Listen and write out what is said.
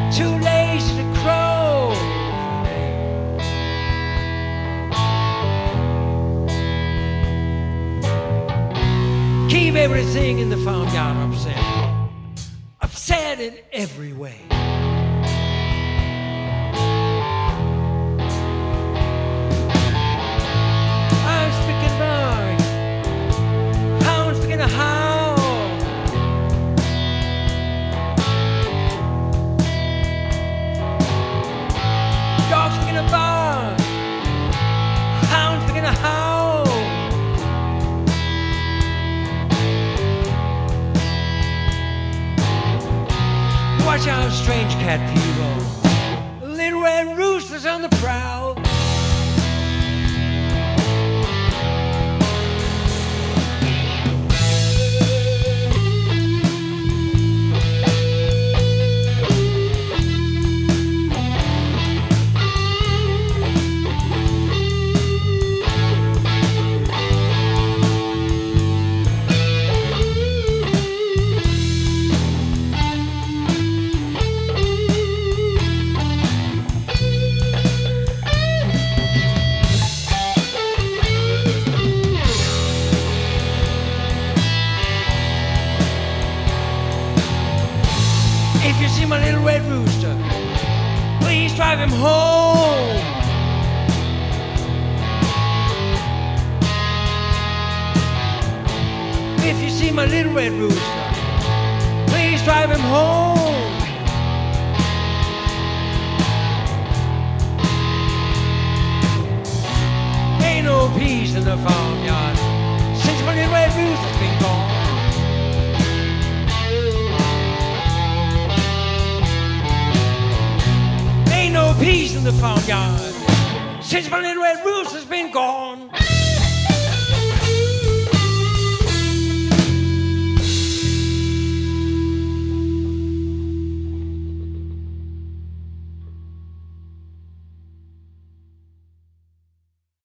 too lazy to crow. Keep everything in the farmyard upset. Upset in every way. I'm speaking bark. Hounds begin to howl. Dogs begin to bark. Hounds begin to howl. Watch out, strange cat people. Little red roosters on the prowl. If you see my little red rooster, please drive him home. If you see my little red rooster, please drive him home. Ain't no peace in the farmyard since my little red rooster's been gone. Ain't no peace in the farmyard since my little red rooster's been gone.